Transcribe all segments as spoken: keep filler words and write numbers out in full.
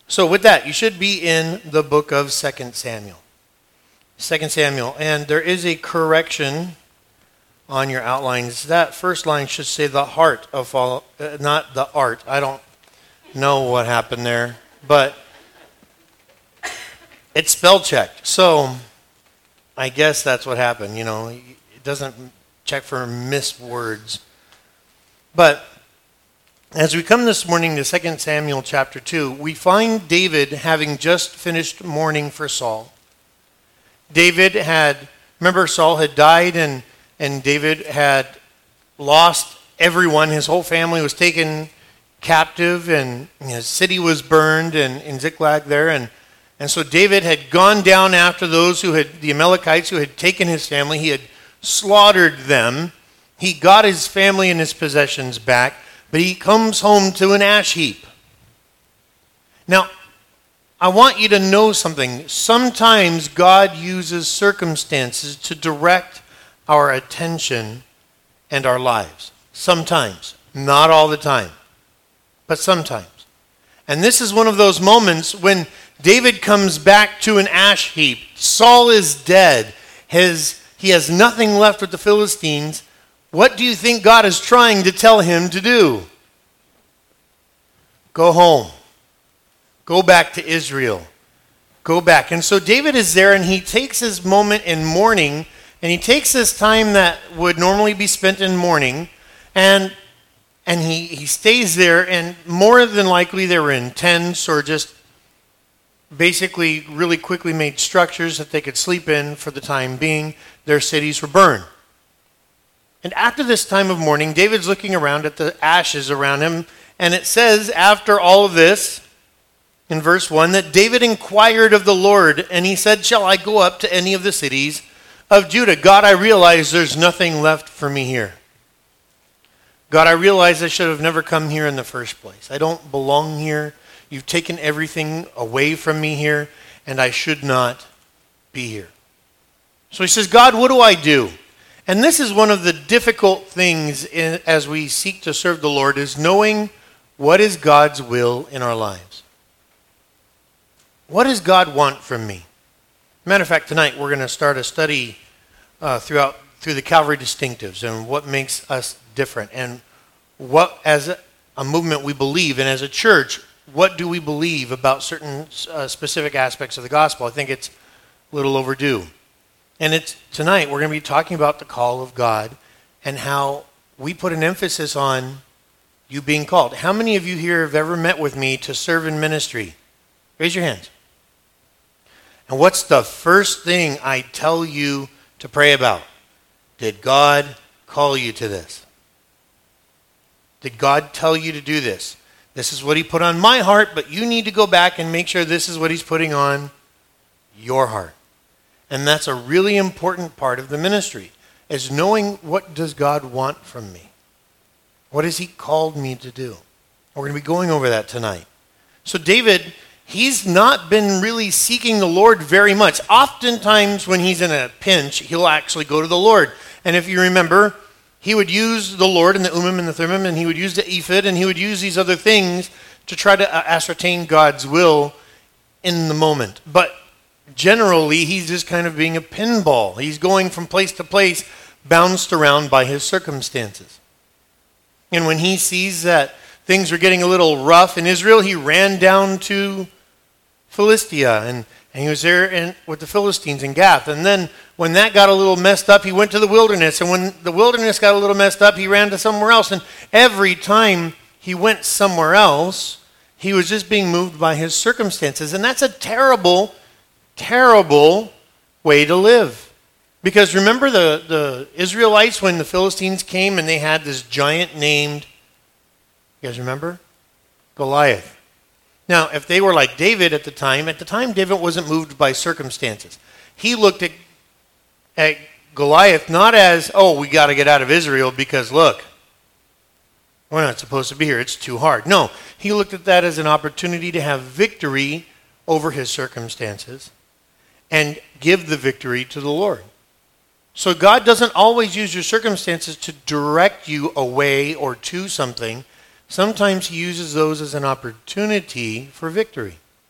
So with that, you should be in the book of Second Samuel. Second Samuel. And there is a correction on your outlines. That first line should say the heart of follow, uh, not the art. I don't know what happened there. But it's spell checked. So I guess that's what happened. You know, it doesn't check for missed words. But as we come this morning to Second Samuel chapter two, we find David having just finished mourning for Saul. David had, remember Saul had died and, and David had lost everyone. His whole family was taken captive and his city was burned in, in Ziklag there. And, and so David had gone down after those who had, the Amalekites who had taken his family. He had slaughtered them. He got his family and his possessions back, but he comes home to an ash heap. Now, I want you to know something. Sometimes God uses circumstances to direct our attention and our lives. Sometimes. Not all the time, but sometimes. And this is one of those moments when David comes back to an ash heap. Saul is dead. His, he has nothing left with the Philistines. What do you think God is trying to tell him to do? Go home. Go back to Israel. Go back. And so David is there and he takes his moment in mourning and he takes this time that would normally be spent in mourning and and he, he stays there, and more than likely they were in tents or just basically really quickly made structures that they could sleep in for the time being. Their cities were burned. And after this time of mourning, David's looking around at the ashes around him, and it says after all of this, in verse one, that David inquired of the Lord, and he said, shall I go up to any of the cities of Judah? God, I realize there's nothing left for me here. God, I realize I should have never come here in the first place. I don't belong here. You've taken everything away from me here, and I should not be here. So he says, God, what do I do? And this is one of the difficult things in, as we seek to serve the Lord, is knowing what is God's will in our lives. What does God want from me? Matter of fact, tonight we're going to start a study uh, throughout through the Calvary distinctives and what makes us different, and what, as a, a movement, we believe, and as a church, what do we believe about certain uh, specific aspects of the gospel. I think it's a little overdue. And it's tonight we're going to be talking about the call of God and how we put an emphasis on you being called. How many of you here have ever met with me to serve in ministry? Raise your hands. And what's the first thing I tell you to pray about? Did God call you to this? Did God tell you to do this? This is what he put on my heart, but you need to go back and make sure this is what he's putting on your heart. And that's a really important part of the ministry, is knowing what does God want from me? What has he called me to do? We're going to be going over that tonight. So David, he's not been really seeking the Lord very much. Oftentimes when he's in a pinch, he'll actually go to the Lord. And if you remember, he would use the Lord and the Urim and the Thummim, and he would use the ephod, and he would use these other things to try to ascertain God's will in the moment. But generally, he's just kind of being a pinball. He's going from place to place, bounced around by his circumstances. And when he sees that things are getting a little rough in Israel, he ran down to Philistia, and, and he was there in, with the Philistines in Gath. And then when that got a little messed up, he went to the wilderness. And when the wilderness got a little messed up, he ran to somewhere else. And every time he went somewhere else, he was just being moved by his circumstances. And that's a terrible, terrible way to live. Because remember the, the Israelites when the Philistines came and they had this giant named, you guys remember? Goliath. Now, if they were like David at the time, at the time David wasn't moved by circumstances. He looked at, at Goliath not as, oh, we got to get out of Israel because look, we're not supposed to be here. It's too hard. No, he looked at that as an opportunity to have victory over his circumstances and give the victory to the Lord. So God doesn't always use your circumstances to direct you away or to something. Sometimes he uses those as an opportunity for victory.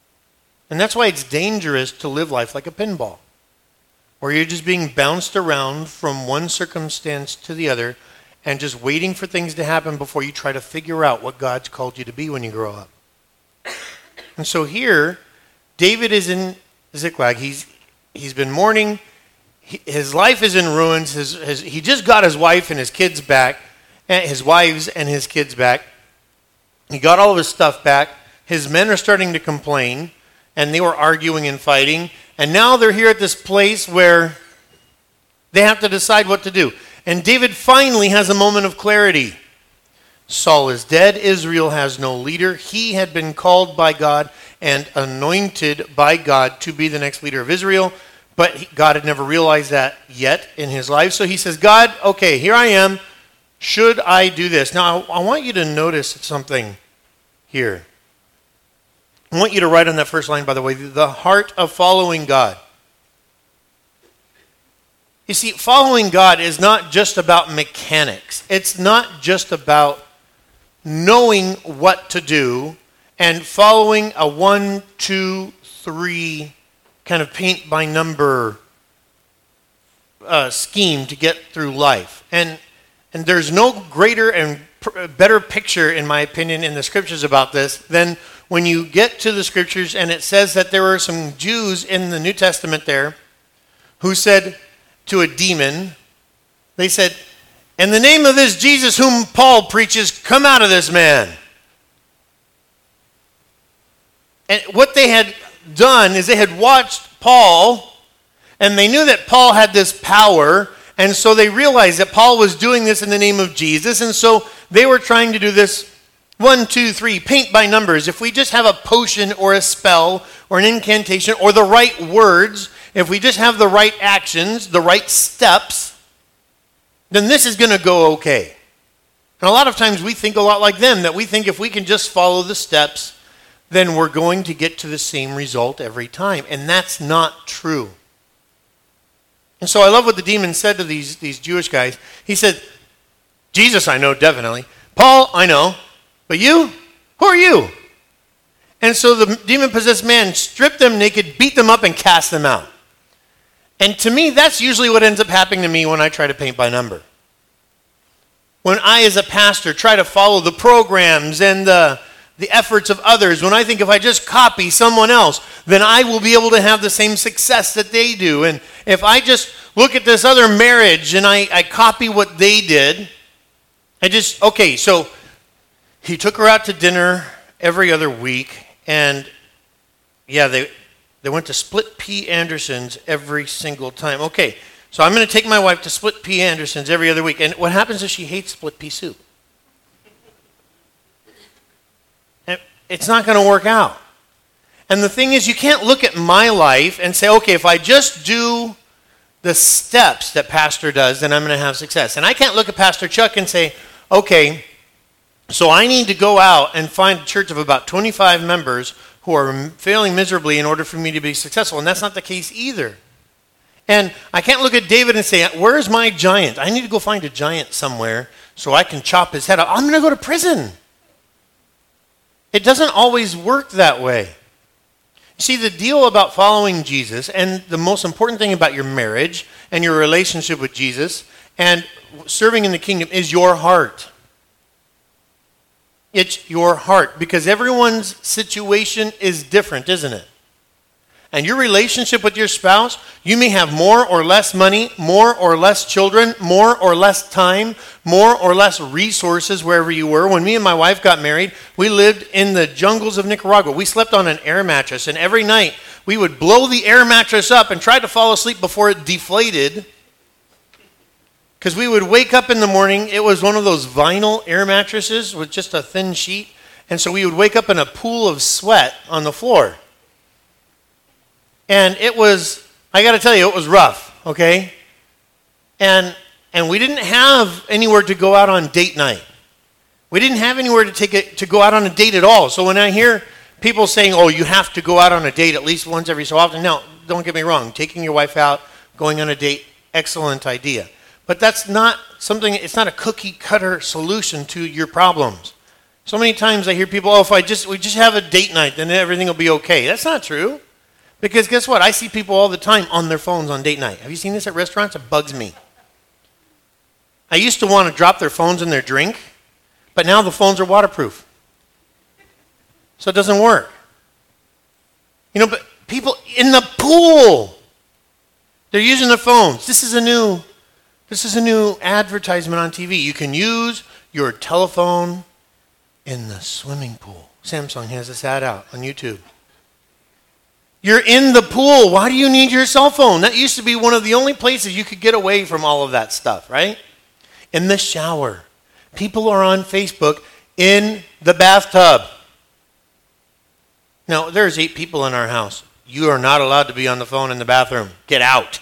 And that's why it's dangerous to live life like a pinball, where you're just being bounced around from one circumstance to the other and just waiting for things to happen before you try to figure out what God's called you to be when you grow up. And so here, David is in Ziklag. He's he's been mourning. He, his life is in ruins. His, his, he just got his wife and his kids back, and his wives and his kids back. He got all of his stuff back. His men are starting to complain, and they were arguing and fighting. And now they're here at this place where they have to decide what to do. And David finally has a moment of clarity. Saul is dead. Israel has no leader. He had been called by God and anointed by God to be the next leader of Israel, but God had never realized that yet in his life. So he says, God, okay, here I am. Should I do this? Now, I want you to notice something here. I want you to write on that first line, by the way, the heart of following God. You see, following God is not just about mechanics. It's not just about knowing what to do and following a one, two, three kind of paint by number uh, scheme to get through life. And and there's no greater and pr- better picture, in my opinion, in the scriptures about this than when you get to the scriptures and it says that there were some Jews in the New Testament there who said to a demon, they said, "In the name of this Jesus whom Paul preaches, come out of this man." And what they had done is they had watched Paul, and they knew that Paul had this power, and so they realized that Paul was doing this in the name of Jesus, and so they were trying to do this one, two, three, paint by numbers. If we just have a potion or a spell or an incantation or the right words, if we just have the right actions, the right steps, then this is going to go okay. And a lot of times we think a lot like them, that we think if we can just follow the steps, then we're going to get to the same result every time. And that's not true. And so I love what the demon said to these, these Jewish guys. He said, "Jesus, I know definitely. Paul, I know. But you? Who are you?" And so the demon-possessed man stripped them naked, beat them up, and cast them out. And to me, that's usually what ends up happening to me when I try to paint by number. When I, as a pastor, try to follow the programs and the, the efforts of others, when I think if I just copy someone else, then I will be able to have the same success that they do. And if I just look at this other marriage and I, I copy what they did, I just, okay, so he took her out to dinner every other week, and yeah, they they went to Split Pea Anderson's every single time. Okay, so I'm going to take my wife to Split Pea Anderson's every other week, and what happens is she hates split pea soup. And it's not going to work out. And the thing is, you can't look at my life and say, okay, if I just do the steps that Pastor does, then I'm going to have success. And I can't look at Pastor Chuck and say, okay, so I need to go out and find a church of about twenty-five members who are failing miserably in order for me to be successful. And that's not the case either. And I can't look at David and say, where's my giant? I need to go find a giant somewhere so I can chop his head off. I'm going to go to prison. It doesn't always work that way. You see, the deal about following Jesus, and the most important thing about your marriage and your relationship with Jesus and serving in the kingdom, is your heart. It's your heart, because everyone's situation is different, isn't it? And your relationship with your spouse, you may have more or less money, more or less children, more or less time, more or less resources wherever you were. When me and my wife got married, we lived in the jungles of Nicaragua. We slept on an air mattress, and every night we would blow the air mattress up and try to fall asleep before it deflated. Because we would wake up in the morning, it was one of those vinyl air mattresses with just a thin sheet, and so we would wake up in a pool of sweat on the floor. And it was, I got to tell you, it was rough, okay? And and we didn't have anywhere to go out on date night. We didn't have anywhere to take it to go out on a date at all. So when I hear people saying, "Oh, you have to go out on a date at least once every so often," no, don't get me wrong. Taking your wife out, going on a date, excellent idea. But that's not something, it's not a cookie cutter solution to your problems. So many times I hear people, oh, if I just we just have a date night, then everything will be okay. That's not true. Because guess what? I see people all the time on their phones on date night. Have you seen this at restaurants? It bugs me. I used to want to drop their phones in their drink, but now the phones are waterproof. So it doesn't work. You know, but people in the pool, they're using their phones. This is a new, this is a new advertisement on T V. You can use your telephone in the swimming pool. Samsung has this ad out on YouTube. You're in the pool. Why do you need your cell phone? That used to be one of the only places you could get away from all of that stuff, right? In the shower. People are on Facebook in the bathtub. Now, there's eight people in our house. You are not allowed to be on the phone in the bathroom. Get out.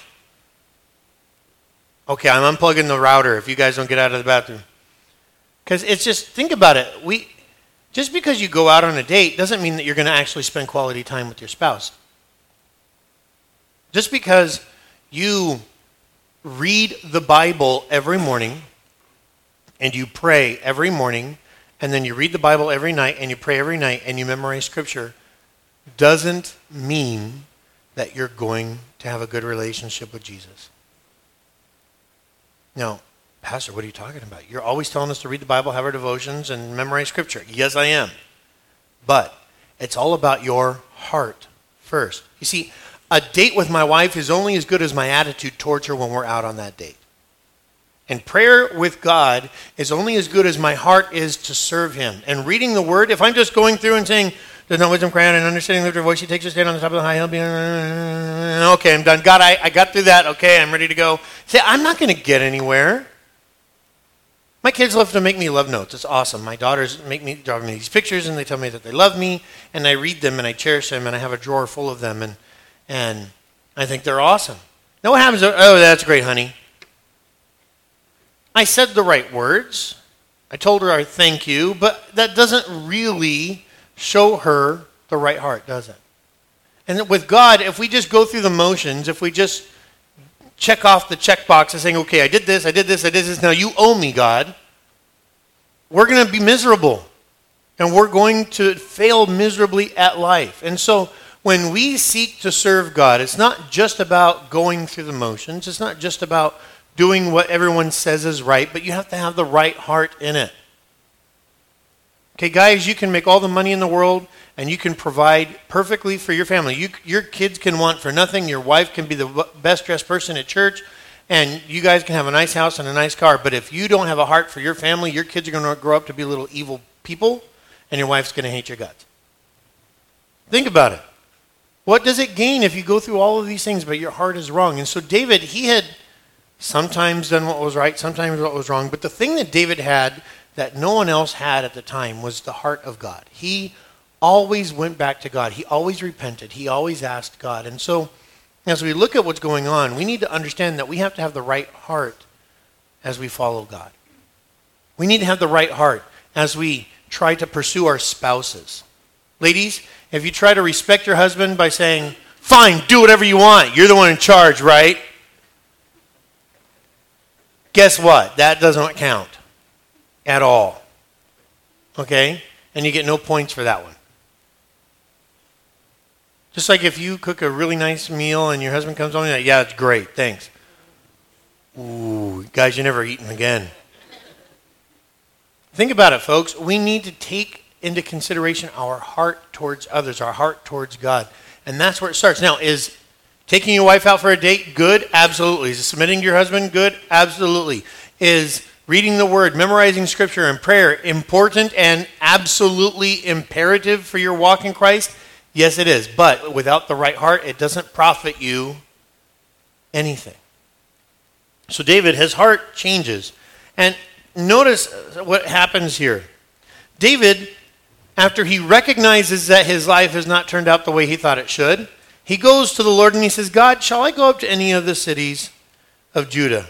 Okay, I'm unplugging the router if you guys don't get out of the bathroom. Because it's just, think about it. We, just because you go out on a date doesn't mean that you're going to actually spend quality time with your spouse. Just because you read the Bible every morning and you pray every morning and then you read the Bible every night and you pray every night and you memorize Scripture doesn't mean that you're going to have a good relationship with Jesus. Now, Pastor, what are you talking about? You're always telling us to read the Bible, have our devotions, and memorize Scripture. Yes, I am. But it's all about your heart first. You see, a date with my wife is only as good as my attitude towards her when we're out on that date. And prayer with God is only as good as my heart is to serve Him. And reading the Word, if I'm just going through and saying, there's no wisdom, crown, and understanding of your voice, He takes her stand on the top of the high hill. Okay, I'm done. God, I, I got through that. Okay, I'm ready to go. See, I'm not going to get anywhere. My kids love to make me love notes. It's awesome. My daughters make me draw me these pictures, and they tell me that they love me, and I read them, and I cherish them, and I have a drawer full of them, and and I think they're awesome. Now what happens? Oh, that's great, honey. I said the right words. I told her I thank you, but that doesn't really show her the right heart, does it? And with God, if we just go through the motions, if we just check off the checkbox and saying, okay, I did this, I did this, I did this, now you owe me, God, we're going to be miserable. And we're going to fail miserably at life. And so when we seek to serve God, it's not just about going through the motions. It's not just about doing what everyone says is right, but you have to have the right heart in it. Okay, guys, you can make all the money in the world and you can provide perfectly for your family. You, your kids can want for nothing. Your wife can be the best dressed person at church, and you guys can have a nice house and a nice car. But if you don't have a heart for your family, your kids are going to grow up to be little evil people, and your wife's going to hate your guts. Think about it. What does it gain if you go through all of these things, but your heart is wrong? And so David, he had sometimes done what was right, sometimes what was wrong. But the thing that David had that no one else had at the time was the heart of God. He always went back to God. He always repented. He always asked God. And so as we look at what's going on, we need to understand that we have to have the right heart as we follow God. We need to have the right heart as we try to pursue our spouses. Ladies, if you try to respect your husband by saying, fine, do whatever you want, you're the one in charge, right? Guess what? That doesn't count at all. Okay? And you get no points for that one. Just like if you cook a really nice meal and your husband comes home and you're like, yeah, it's great, thanks. Ooh, guys, you're never eating again. Think about it, folks. We need to take into consideration our heart towards others, our heart towards God. And that's where it starts. Now, is taking your wife out for a date good? Absolutely. Is submitting to your husband good? Absolutely. Is reading the Word, memorizing Scripture and prayer important and absolutely imperative for your walk in Christ? Yes, it is. But without the right heart, it doesn't profit you anything. So David, his heart changes. And notice what happens here. David, after he recognizes that his life has not turned out the way he thought it should, he goes to the Lord and he says, God, shall I go up to any of the cities of Judah?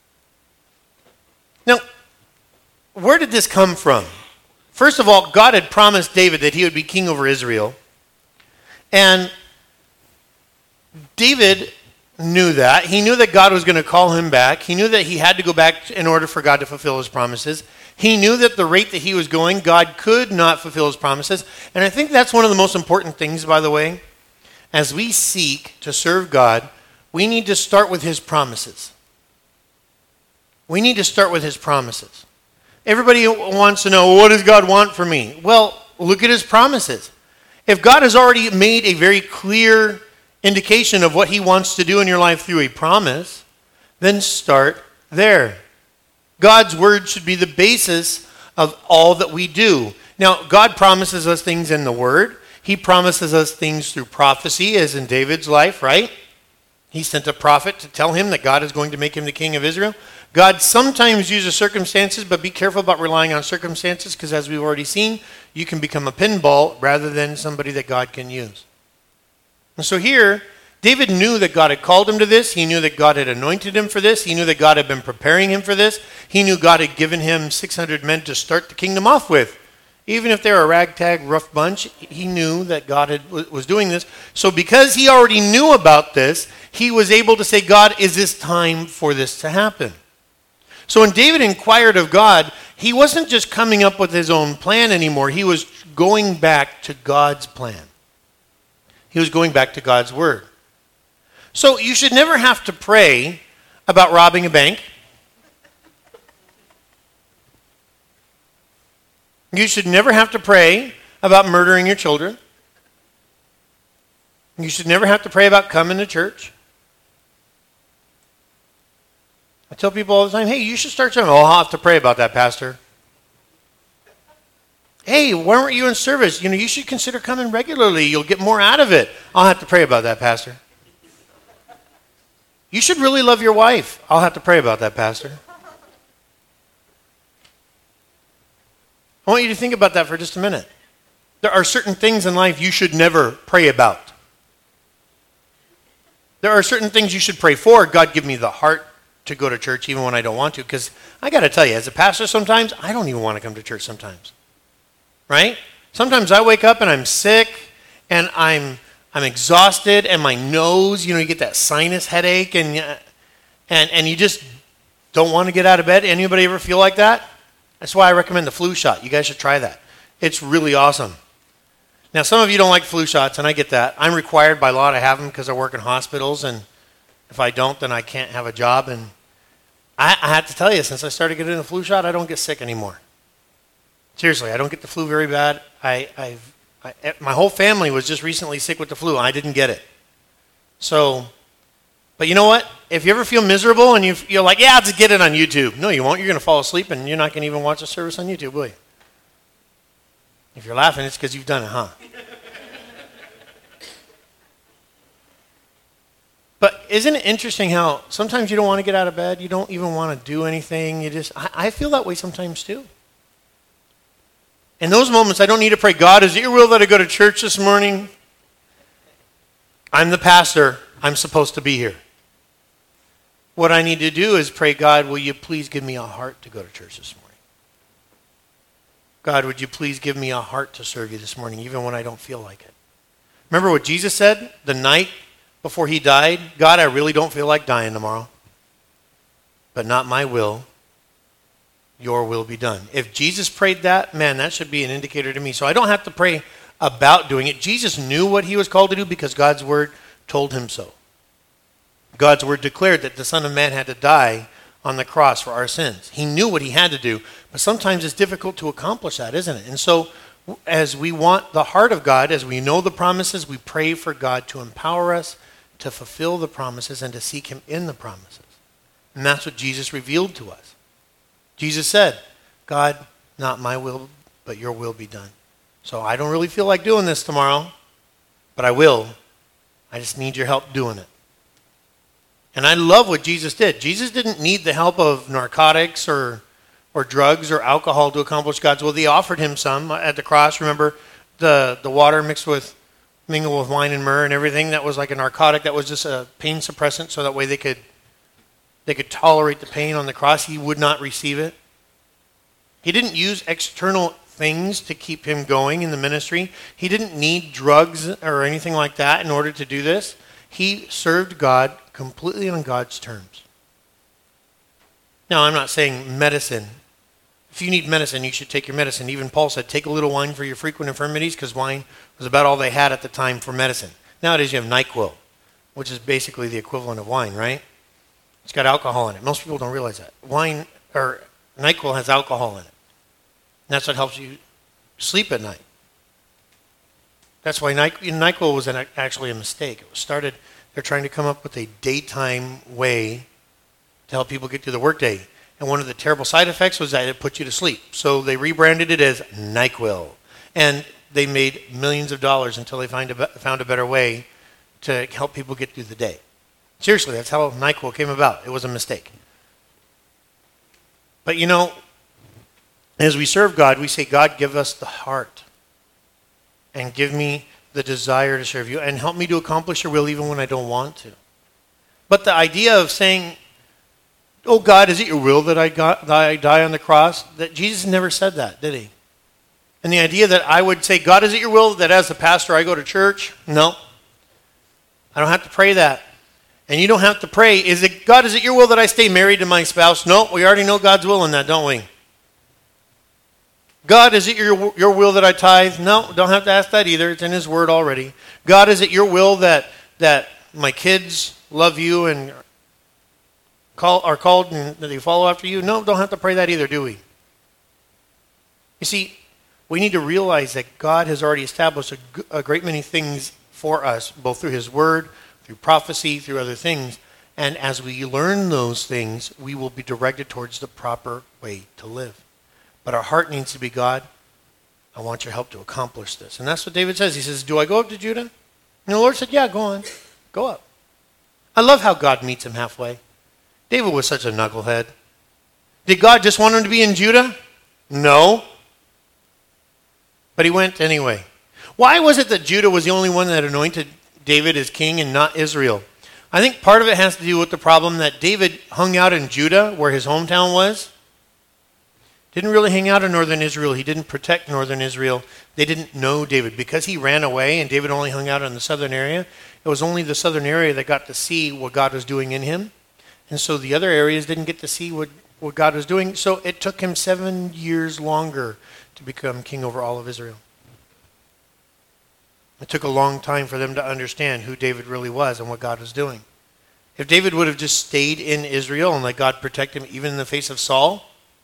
Now, where did this come from? First of all, God had promised David that he would be king over Israel. And David knew that. He knew that God was going to call him back. He knew that he had to go back in order for God to fulfill his promises. He knew that the rate that he was going, God could not fulfill his promises. And I think that's one of the most important things, by the way. As we seek to serve God, we need to start with his promises. We need to start with his promises. Everybody wants to know, what does God want from me? Well, look at his promises. If God has already made a very clear indication of what he wants to do in your life through a promise, then start there. God's word should be the basis of all that we do. Now, God promises us things in the word. He promises us things through prophecy, as in David's life, right? He sent a prophet to tell him that God is going to make him the king of Israel. God sometimes uses circumstances, but be careful about relying on circumstances, because as we've already seen, you can become a pinball rather than somebody that God can use. And so here, David knew that God had called him to this. He knew that God had anointed him for this. He knew that God had been preparing him for this. He knew God had given him six hundred men to start the kingdom off with. Even if they're a ragtag, rough bunch, he knew that God had, was doing this. So because he already knew about this, he was able to say, God, is this time for this to happen? So when David inquired of God, he wasn't just coming up with his own plan anymore. He was going back to God's plan. He was going back to God's word. So you should never have to pray about robbing a bank. You should never have to pray about murdering your children. You should never have to pray about coming to church. I tell people all the time, hey, you should start something. Oh, I'll have to pray about that, Pastor. Hey, why weren't you in service? You know, you should consider coming regularly. You'll get more out of it. I'll have to pray about that, Pastor. You should really love your wife. I'll have to pray about that, Pastor. I want you to think about that for just a minute. There are certain things in life you should never pray about. There are certain things you should pray for. God, give me the heart to go to church even when I don't want to. Because I got to tell you, as a pastor sometimes, I don't even want to come to church sometimes. Right? Sometimes I wake up and I'm sick and I'm I'm exhausted and my nose, you know, you get that sinus headache and and and you just don't want to get out of bed. Anybody ever feel like that? That's why I recommend the flu shot. You guys should try that. It's really awesome. Now, some of you don't like flu shots, and I get that. I'm required by law to have them because I work in hospitals, and if I don't, then I can't have a job. And I, I have to tell you, since I started getting the flu shot, I don't get sick anymore. Seriously, I don't get the flu very bad. I, I've, I, my whole family was just recently sick with the flu. I didn't get it. So, but you know what? If you ever feel miserable and you, you're like, yeah, I'll just get it on YouTube. No, you won't. You're going to fall asleep, and you're not going to even watch the service on YouTube, will you? If you're laughing, it's because you've done it, huh? But isn't it interesting how sometimes you don't want to get out of bed, you don't even want to do anything, you just, I, I feel that way sometimes too. In those moments, I don't need to pray, God, is it your will that I go to church this morning? I'm the pastor, I'm supposed to be here. What I need to do is pray, God, will you please give me a heart to go to church this morning? God, would you please give me a heart to serve you this morning, even when I don't feel like it? Remember what Jesus said the night before he died? God, I really don't feel like dying tomorrow. But not my will, your will be done. If Jesus prayed that, man, that should be an indicator to me. So I don't have to pray about doing it. Jesus knew what he was called to do because God's word told him so. God's word declared that the Son of Man had to die on the cross for our sins. He knew what he had to do, but sometimes it's difficult to accomplish that, isn't it? And so as we want the heart of God, as we know the promises, we pray for God to empower us to fulfill the promises and to seek him in the promises. And that's what Jesus revealed to us. Jesus said, God, not my will, but your will be done. So I don't really feel like doing this tomorrow, but I will. I just need your help doing it. And I love what Jesus did. Jesus didn't need the help of narcotics or or drugs or alcohol to accomplish God's will. They offered him some at the cross. Remember the, the water mixed with, mingled with wine and myrrh and everything? That was like a narcotic. That was just a pain suppressant so that way they could they could tolerate the pain on the cross. He would not receive it. He didn't use external things to keep him going in the ministry. He didn't need drugs or anything like that in order to do this. He served God completely on God's terms. Now, I'm not saying medicine If you need medicine, you should take your medicine. Even Paul said, take a little wine for your frequent infirmities, because wine was about all they had at the time for medicine. Nowadays you have NyQuil, which is basically the equivalent of wine, right? It's got alcohol in it. Most people don't realize that. Wine, or NyQuil has alcohol in it. And that's what helps you sleep at night. That's why NyQuil was an, actually a mistake. It was started, they're trying to come up with a daytime way to help people get through the workday. And one of the terrible side effects was that it put you to sleep. So they rebranded it as NyQuil. And they made millions of dollars until they find a, found a better way to help people get through the day. Seriously, that's how NyQuil came about. It was a mistake. But you know, as we serve God, we say, God, give us the heart. And give me the desire to serve you. And help me to accomplish your will even when I don't want to. But the idea of saying, oh, God, is it your will that I, got, that I die on the cross? That Jesus never said that, did he? And the idea that I would say, God, is it your will that as the pastor I go to church? No. I don't have to pray that. And you don't have to pray, is it, God, is it your will that I stay married to my spouse? No, we already know God's will in that, don't we? God, is it your, your will that I tithe? No, don't have to ask that either. It's in his word already. God, is it your will that, that my kids love you and Call, are called and that they follow after you? No, don't have to pray that either, do we? You see, we need to realize that God has already established a, a great many things for us, both through his word, through prophecy, through other things. And as we learn those things, we will be directed towards the proper way to live. But our heart needs to be, God, I want your help to accomplish this. And that's what David says. He says, do I go up to Judah? And the Lord said, yeah, go on. Go up. I love how God meets him halfway. David was such a knucklehead. Did God just want him to be in Judah? No. But he went anyway. Why was it that Judah was the only one that anointed David as king and not Israel? I think part of it has to do with the problem that David hung out in Judah, where his hometown was. Didn't really hang out in northern Israel. He didn't protect northern Israel. They didn't know David. Because he ran away and David only hung out in the southern area, it was only the southern area that got to see what God was doing in him. And so the other areas didn't get to see what, what God was doing. So it took him seven years longer to become king over all of Israel. It took a long time for them to understand who David really was and what God was doing. If David would have just stayed in Israel and let God protect him even in the face of Saul,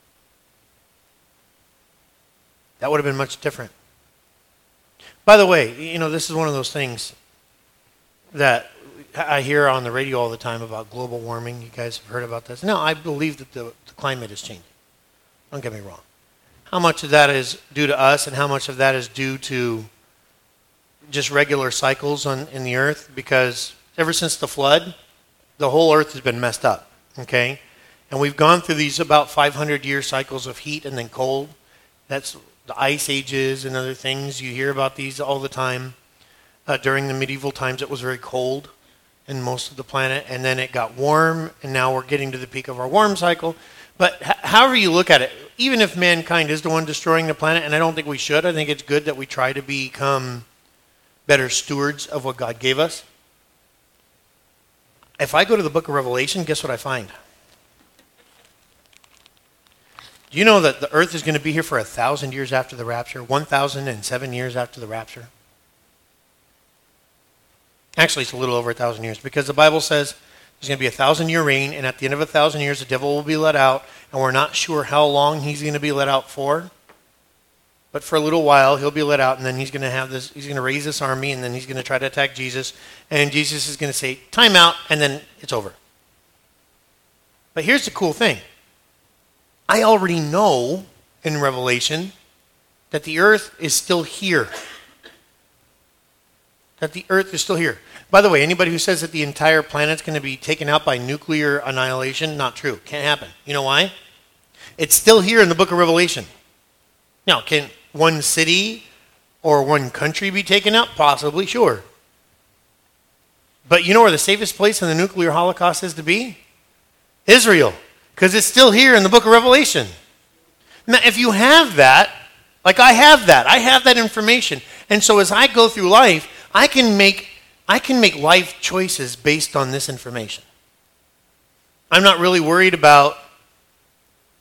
that would have been much different. By the way, you know, this is one of those things that I hear on the radio all the time about global warming. You guys have heard about this? No, I believe that the, the climate is changing. Don't get me wrong. How much of that is due to us and how much of that is due to just regular cycles on in the earth? Because ever since the flood, the whole earth has been messed up, okay? And we've gone through these about five hundred year cycles of heat and then cold. That's the ice ages and other things. You hear about these all the time. Uh, during the medieval times, it was very cold in most of the planet, and then it got warm, and now we're getting to the peak of our warm cycle. But h- however you look at it, even if mankind is the one destroying the planet, and I don't think we should, I think it's good that we try to become better stewards of what God gave us. If I go to the book of Revelation, guess what I find? Do you know that the earth is going to be here for a thousand years after the rapture? One thousand and seven years after the rapture? Actually, it's a little over a thousand years, because the Bible says there's going to be a thousand year reign, and at the end of a thousand years, the devil will be let out, and we're not sure how long he's going to be let out for. But for a little while, he'll be let out, and then he's going to have this, he's going to raise this army, and then he's going to try to attack Jesus, and Jesus is going to say, time out, and then it's over. But here's the cool thing. I already know in Revelation that the earth is still here. That the earth is still here. By the way, anybody who says that the entire planet's going to be taken out by nuclear annihilation, not true. Can't happen. You know why? It's still here in the book of Revelation. Now, can one city or one country be taken out? Possibly, sure. But you know where the safest place in the nuclear holocaust is to be? Israel. Because it's still here in the book of Revelation. Now, if you have that, like I have that, I have that information. And so as I go through life, I can make I can make life choices based on this information. I'm not really worried about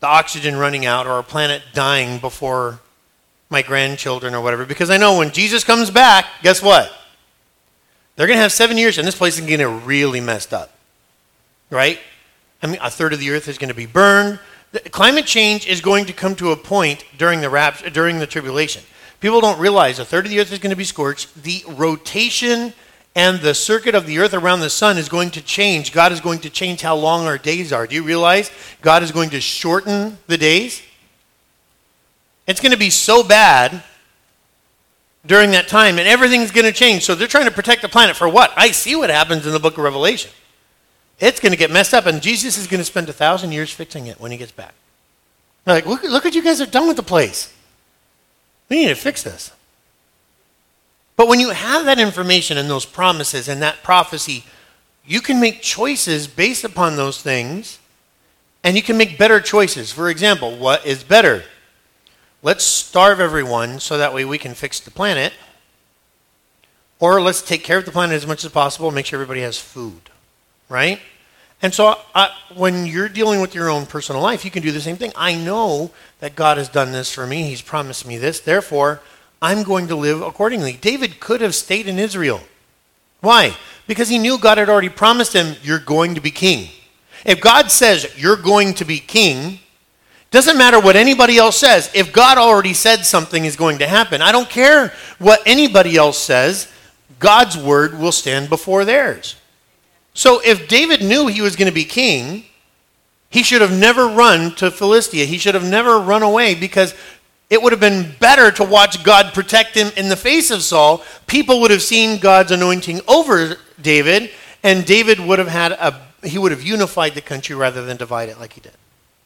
the oxygen running out or our planet dying before my grandchildren or whatever. Because I know when Jesus comes back, guess what? They're going to have seven years and this place is going to get really messed up. Right? I mean, a third of the earth is going to be burned. The, climate change is going to come to a point during the rapture, during the tribulation. People don't realize a third of the earth is going to be scorched. The rotation and the circuit of the earth around the sun is going to change. God is going to change how long our days are. Do you realize God is going to shorten the days? It's going to be so bad during that time, and everything's going to change. So they're trying to protect the planet for what? I see what happens in the book of Revelation. It's going to get messed up, and Jesus is going to spend a thousand years fixing it when he gets back. They're like, look, look what you guys have done with the place. We need to fix this. But when you have that information and those promises and that prophecy, you can make choices based upon those things, and you can make better choices. For example, what is better? Let's starve everyone so that way we can fix the planet. Or let's take care of the planet as much as possible and make sure everybody has food. Right? And so I, when you're dealing with your own personal life, you can do the same thing. I know that God has done this for me. He's promised me this. Therefore, I'm going to live accordingly. David could have stayed in Israel. Why? Because he knew God had already promised him, you're going to be king. If God says you're going to be king, doesn't matter what anybody else says. If God already said something is going to happen, I don't care what anybody else says, God's word will stand before theirs. So if David knew he was going to be king, he should have never run to Philistia. He should have never run away, because it would have been better to watch God protect him in the face of Saul. People would have seen God's anointing over David, and David would have had a, he would have unified the country rather than divide it like he did.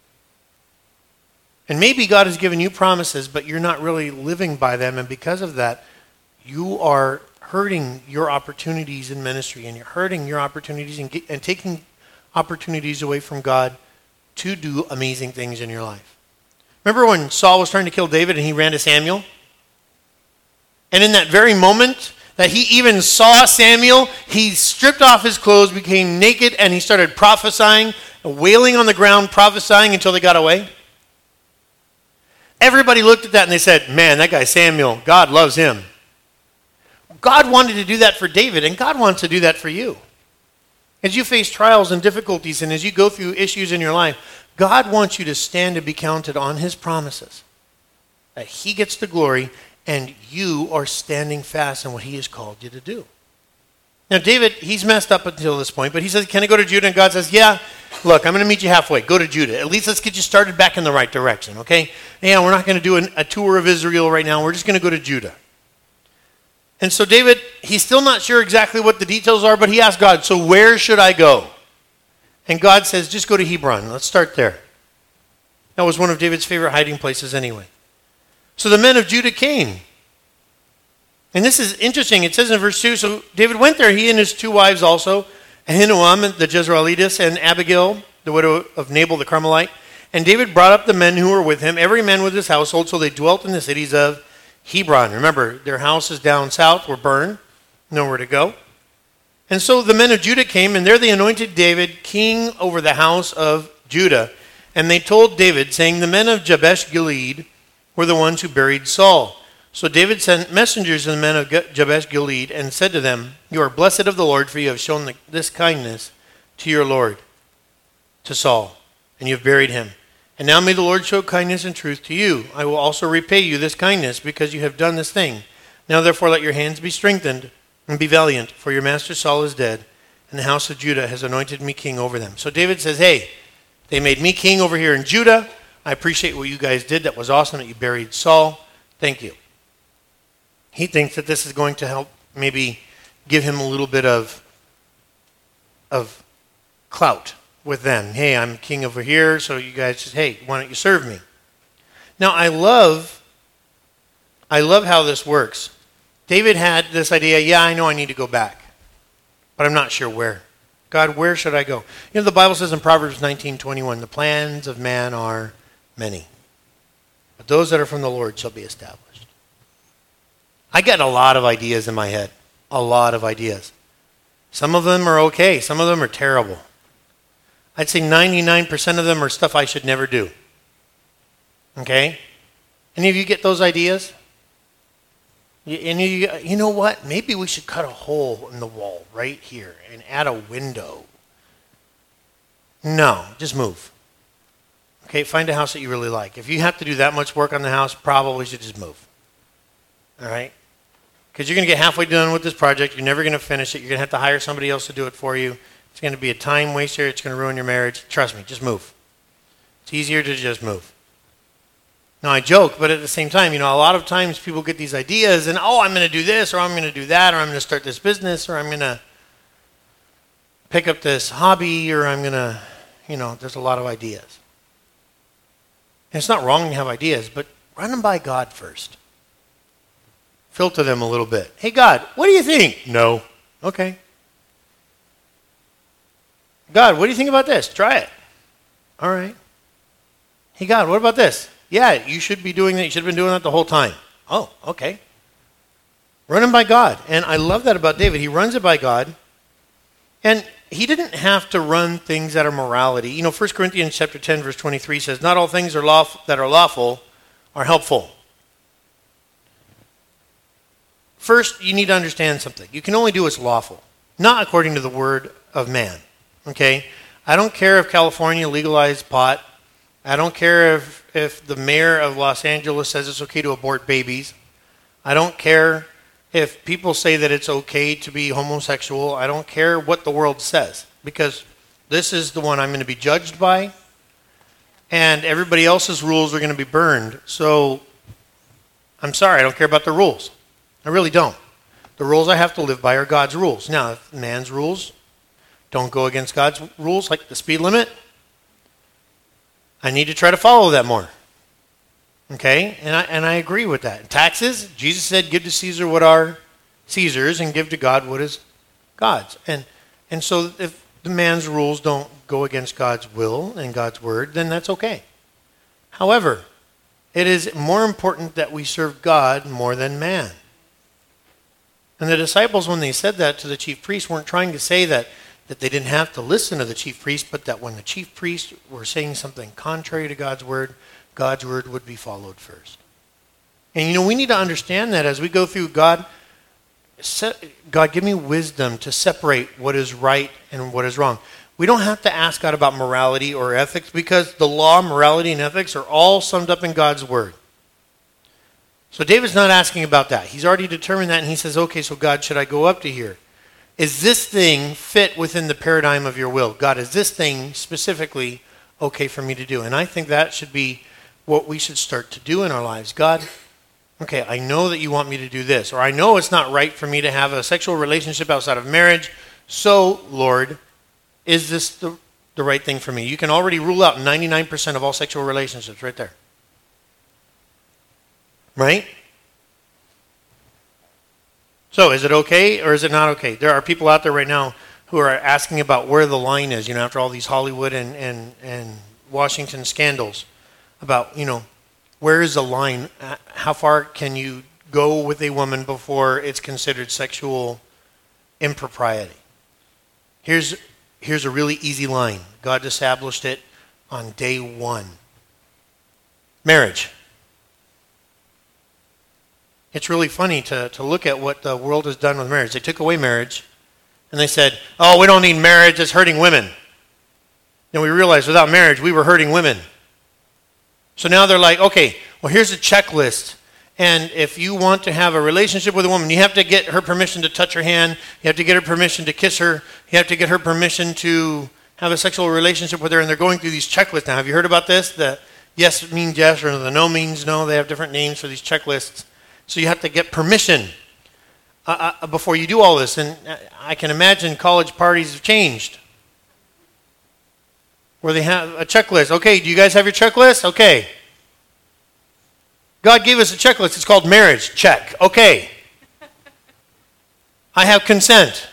And maybe God has given you promises, but you're not really living by them, and because of that, you are hurting your opportunities in ministry, and you're hurting your opportunities and, and taking opportunities away from God to do amazing things in your life. Remember when Saul was trying to kill David and he ran to Samuel? And in that very moment that he even saw Samuel, he stripped off his clothes, became naked, and he started prophesying, wailing on the ground, prophesying until they got away. Everybody looked at that and they said, man, that guy Samuel, God loves him. God wanted to do that for David, and God wants to do that for you. As you face trials and difficulties, and as you go through issues in your life, God wants you to stand and be counted on his promises. That he gets the glory, and you are standing fast in what he has called you to do. Now, David, he's messed up until this point, but he says, can I go to Judah? And God says, yeah, look, I'm going to meet you halfway. Go to Judah. At least let's get you started back in the right direction, okay? Yeah, we're not going to do an, a tour of Israel right now. We're just going to go to Judah. And so David, he's still not sure exactly what the details are, but he asked God, so where should I go? And God says, just go to Hebron. Let's start there. That was one of David's favorite hiding places anyway. So the men of Judah came. And this is interesting. It says in verse two, so David went there, he and his two wives also, Ahinoam the Jezreelitess, and Abigail, the widow of Nabal the Carmelite. And David brought up the men who were with him, every man with his household, so they dwelt in the cities of Hebron. Remember, their houses down south were burned, nowhere to go. And so the men of Judah came, and there they anointed David king over the house of Judah. And they told David, saying, the men of Jabesh Gilead were the ones who buried Saul. So David sent messengers to the men of Jabesh Gilead and said to them, you are blessed of the Lord, for you have shown this kindness to your Lord, to Saul, and you have buried him. And now may the Lord show kindness and truth to you. I will also repay you this kindness, because you have done this thing. Now therefore let your hands be strengthened, and be valiant, for your master Saul is dead, and the house of Judah has anointed me king over them. So David says, hey, they made me king over here in Judah. I appreciate what you guys did. That was awesome that you buried Saul. Thank you. He thinks that this is going to help maybe give him a little bit of, of clout with them. Hey, I'm king over here, so you guys just, hey, why don't you serve me? Now, I love, I love how this works. David had this idea, yeah, I know I need to go back, but I'm not sure where. God, where should I go? You know, the Bible says in Proverbs nineteen twenty-one, the plans of man are many, but those that are from the Lord shall be established. I get a lot of ideas in my head, a lot of ideas. Some of them are okay, some of them are terrible. I'd say ninety-nine percent of them are stuff I should never do. Okay? Any of you get those ideas? You, any of you, you know what? Maybe we should cut a hole in the wall right here and add a window. No, just move. Okay, find a house that you really like. If you have to do that much work on the house, probably should just move. All right? Because you're going to get halfway done with this project. You're never going to finish it. You're going to have to hire somebody else to do it for you. It's going to be a time waster. It's going to ruin your marriage. Trust me, just move. It's easier to just move. Now, I joke, but at the same time, you know, a lot of times people get these ideas and, oh, I'm going to do this, or I'm going to do that, or I'm going to start this business, or I'm going to pick up this hobby, or I'm going to, you know, there's a lot of ideas. And it's not wrong to have ideas, but run them by God first. Filter them a little bit. Hey, God, what do you think? No. Okay. God, what do you think about this? Try it. All right. Hey, God, what about this? Yeah, you should be doing that. You should have been doing that the whole time. Oh, okay. Run them by God. And I love that about David. He runs it by God. And he didn't have to run things that are morality. You know, First Corinthians chapter ten, verse twenty-three says, not all things are lawful, that are lawful are helpful. First, you need to understand something. You can only do what's lawful, not according to the word of man. Okay? I don't care if California legalized pot. I don't care if, if the mayor of Los Angeles says it's okay to abort babies. I don't care if people say that it's okay to be homosexual. I don't care what the world says, because this is the one I'm going to be judged by, and everybody else's rules are going to be burned. So I'm sorry, I don't care about the rules. I really don't. The rules I have to live by are God's rules. Now, if man's rules don't go against God's rules, like the speed limit, I need to try to follow that more. Okay? And I and I agree with that. Taxes, Jesus said, give to Caesar what are Caesar's and give to God what is God's. And and so if the man's rules don't go against God's will and God's word, then that's okay. However, it is more important that we serve God more than man. And the disciples, when they said that to the chief priests, weren't trying to say that, that they didn't have to listen to the chief priest, but that when the chief priests were saying something contrary to God's word, God's word would be followed first. And you know, we need to understand that as we go through, God, God, give me wisdom to separate what is right and what is wrong. We don't have to ask God about morality or ethics, because the law, morality, and ethics are all summed up in God's word. So David's not asking about that. He's already determined that, and he says, okay, so God, should I go up to here? Is this thing fit within the paradigm of your will? God, is this thing specifically okay for me to do? And I think that should be what we should start to do in our lives. God, okay, I know that you want me to do this, or I know it's not right for me to have a sexual relationship outside of marriage. So, Lord, is this the, the right thing for me? You can already rule out ninety-nine percent of all sexual relationships right there. Right? So is it okay or is it not okay? There are people out there right now who are asking about where the line is, you know, after all these Hollywood and, and, and Washington scandals, about, you know, where is the line? How far can you go with a woman before it's considered sexual impropriety? Here's, here's a really easy line. God established it on day one. Marriage. It's really funny to, to look at what the world has done with marriage. They took away marriage, and they said, oh, we don't need marriage, it's hurting women. Then we realized without marriage, we were hurting women. So now they're like, okay, well, here's a checklist. And if you want to have a relationship with a woman, you have to get her permission to touch her hand. You have to get her permission to kiss her. You have to get her permission to have a sexual relationship with her. And they're going through these checklists now. Have you heard about this? The yes means yes or the no means no. They have different names for these checklists. So you have to get permission uh, uh, before you do all this. And I can imagine college parties have changed, where they have a checklist. Okay, do you guys have your checklist? Okay. God gave us a checklist. It's called marriage. Check. Okay. I have consent.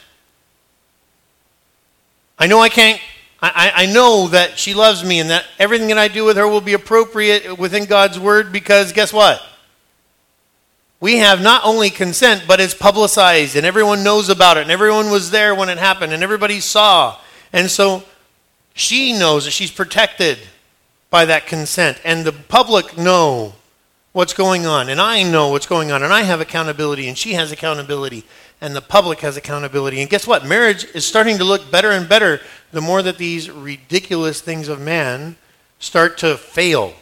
I know I can't, I, I know that she loves me and that everything that I do with her will be appropriate within God's word, because guess what? We have not only consent, but it's publicized and everyone knows about it and everyone was there when it happened and everybody saw. And so she knows that she's protected. by that consent, and the public know what's going on, and I know what's going on, and I have accountability, and she has accountability, and the public has accountability. And guess what? Marriage is starting to look better and better the more that these ridiculous things of man start to fail.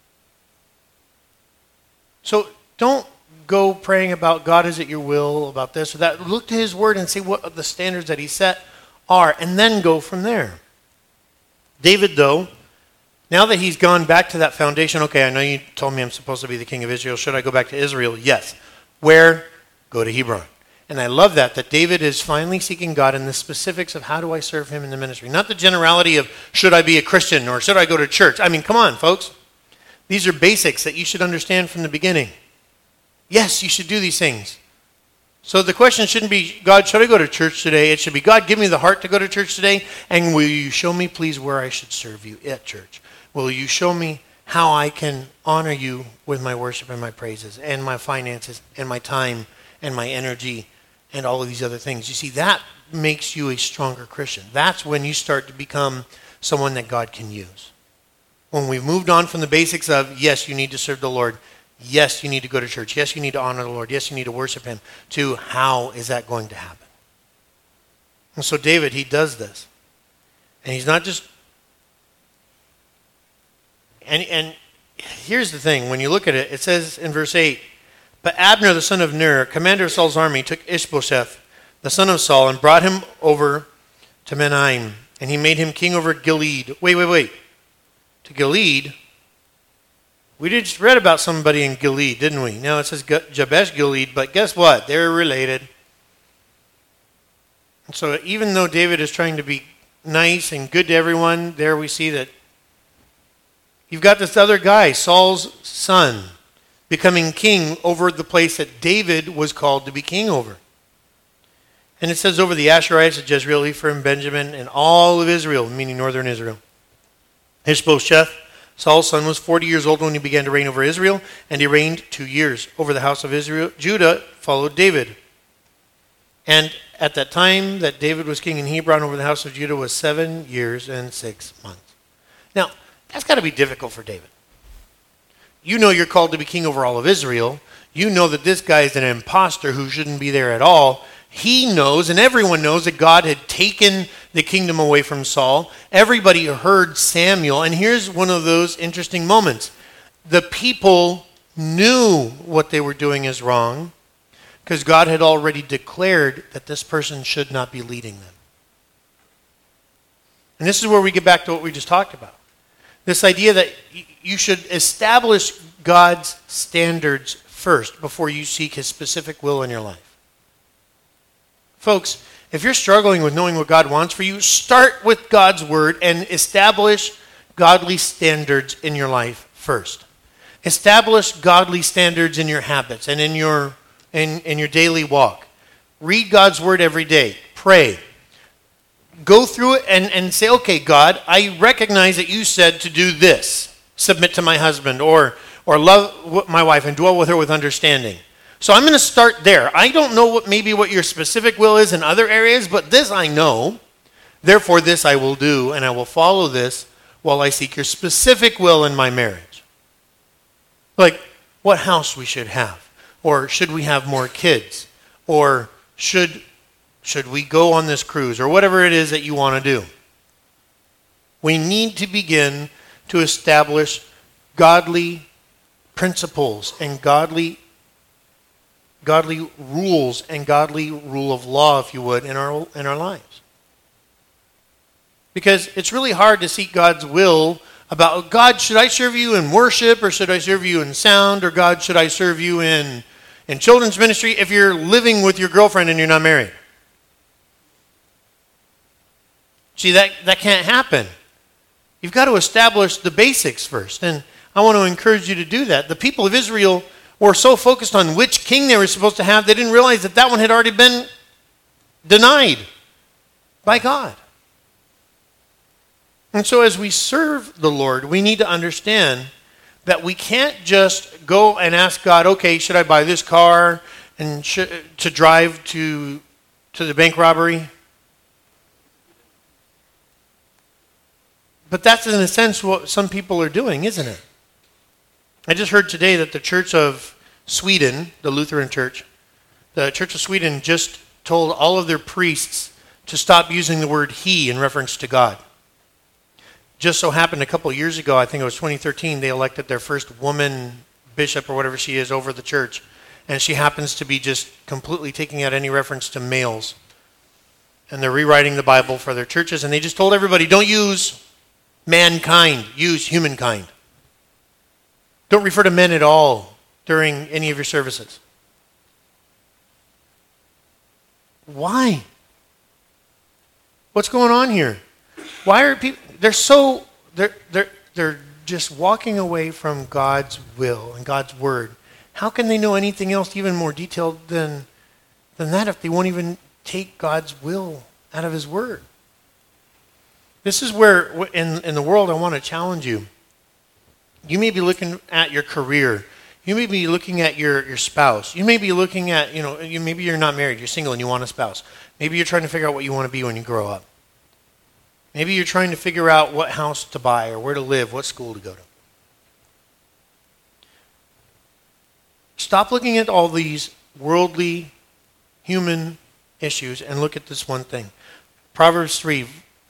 So don't go praying about God, is it your will, about this or that. Look to his word and see what the standards that he set are, and then go from there. David, though, now that he's gone back to that foundation, okay, I know you told me I'm supposed to be the king of Israel. Should I go back to Israel? Yes. Where? Go to Hebron. And I love that, that David is finally seeking God in the specifics of how do I serve him in the ministry. Not the generality of should I be a Christian or should I go to church. I mean, come on, folks. These are basics that you should understand from the beginning. Yes, you should do these things. So the question shouldn't be, God, should I go to church today? It should be, God, give me the heart to go to church today, and will you show me, please, where I should serve you at church? Will you show me how I can honor you with my worship and my praises and my finances and my time and my energy and all of these other things? You see, that makes you a stronger Christian. That's when you start to become someone that God can use. When we've moved on from the basics of, yes, you need to serve the Lord. Yes, you need to go to church. Yes, you need to honor the Lord. Yes, you need to worship him. To how is that going to happen? And so David, he does this. And he's not just... And, and here's the thing. When you look at it, it says in verse eight, but Abner, the son of Ner, commander of Saul's army, took Ishbosheth, the son of Saul, and brought him over to Mahanaim. And he made him king over Gilead. Wait, wait, wait. To Gilead? We just read about somebody in Gilead, didn't we? Now it says Jabesh Gilead, but guess what? They're related. And so even though David is trying to be nice and good to everyone, there we see that you've got this other guy, Saul's son, becoming king over the place that David was called to be king over. And it says over the Asherites of Jezreel, Ephraim, Benjamin, and all of Israel, meaning northern Israel. Ishbosheth, Saul's son, was forty years old when he began to reign over Israel, and he reigned two years over the house of Israel. Judah followed David. And at that time that David was king in Hebron over the house of Judah was seven years and six months. Now, that's got to be difficult for David. You know you're called to be king over all of Israel. You know that this guy is an imposter who shouldn't be there at all. He knows, and everyone knows, that God had taken the kingdom away from Saul. Everybody heard Samuel, and here's one of those interesting moments. The people knew what they were doing is wrong because God had already declared that this person should not be leading them. And this is where we get back to what we just talked about. This idea that you should establish God's standards first before you seek his specific will in your life. Folks, if you're struggling with knowing what God wants for you, start with God's word and establish godly standards in your life first. Establish godly standards in your habits and in your in, in your daily walk. Read God's word every day. Pray. Go through it and, and say, okay, God, I recognize that you said to do this. Submit to my husband or, or love my wife and dwell with her with understanding. So I'm going to start there. I don't know what maybe what your specific will is in other areas, but this I know. Therefore, this I will do, and I will follow this while I seek your specific will in my marriage. Like what house we should have, or should we have more kids, or should, should we go on this cruise, or whatever it is that you want to do. We need to begin to establish godly principles and godly godly rules and godly rule of law, if you would, in our in our lives. Because it's really hard to seek God's will about, God, should I serve you in worship or should I serve you in sound, or God, should I serve you in, in children's ministry if you're living with your girlfriend and you're not married? See, that, that can't happen. You've got to establish the basics first. And I want to encourage you to do that. The people of Israel were so focused on which king they were supposed to have, they didn't realize that that one had already been denied by God. And so as we serve the Lord, we need to understand that we can't just go and ask God, okay, should I buy this car and sh- to drive to, to the bank robbery? But that's in a sense what some people are doing, isn't it? I just heard today that the Church of Sweden, the Lutheran Church, the Church of Sweden just told all of their priests to stop using the word he in reference to God. Just so happened a couple of years ago, I think it was twenty thirteen, they elected their first woman bishop or whatever she is over the church. And she happens to be just completely taking out any reference to males. And they're rewriting the Bible for their churches. And they just told everybody, don't use mankind, use humankind. Don't refer to men at all during any of your services. Why? What's going on here? Why are people, they're so, they're, they're, they're just walking away from God's will and God's word. How can they know anything else even more detailed than, than that if they won't even take God's will out of his word? This is where, in, in the world, I want to challenge you. You may be looking at your career. You may be looking at your, your spouse. You may be looking at, you know, you, maybe you're not married. You're single and you want a spouse. Maybe you're trying to figure out what you want to be when you grow up. Maybe you're trying to figure out what house to buy or where to live, what school to go to. Stop looking at all these worldly, human issues and look at this one thing. Proverbs three,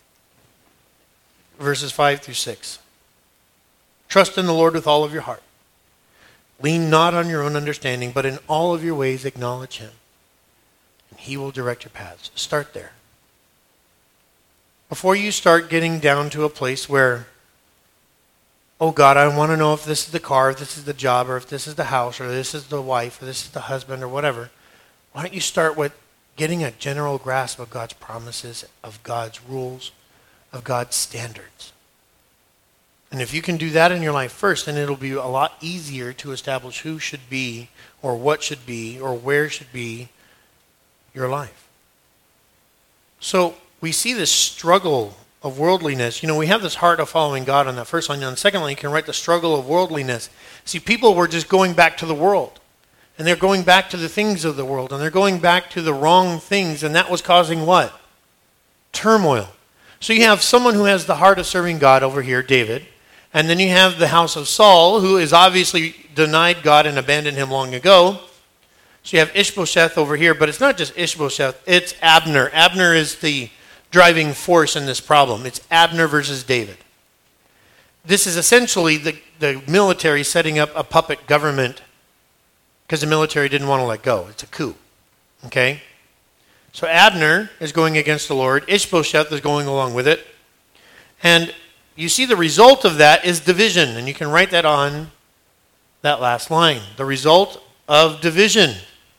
verses five through six. Trust in the Lord with all of your heart. Lean not on your own understanding, but in all of your ways acknowledge him, and he will direct your paths. Start there. Before you start getting down to a place where, oh God, I want to know if this is the car, if this is the job, or if this is the house, or this is the wife, or this is the husband, or whatever, why don't you start with getting a general grasp of God's promises, of God's rules, of God's standards. And if you can do that in your life first, then it'll be a lot easier to establish who should be, or what should be, or where should be your life. So we see this struggle of worldliness. You know, we have this heart of following God on that first line. On the second line, you can write the struggle of worldliness. See, people were just going back to the world. And they're going back to the things of the world. And they're going back to the wrong things. And that was causing what? Turmoil. So you have someone who has the heart of serving God over here, David. And then you have the house of Saul, who is obviously denied God and abandoned him long ago. So you have Ishbosheth over here, but it's not just Ishbosheth, it's Abner. Abner is the driving force in this problem. It's Abner versus David. This is essentially the, the military setting up a puppet government because the military didn't want to let go. It's a coup. Okay? So Abner is going against the Lord. Ishbosheth is going along with it. And you see the result of that is division. And you can write that on that last line. The result of division.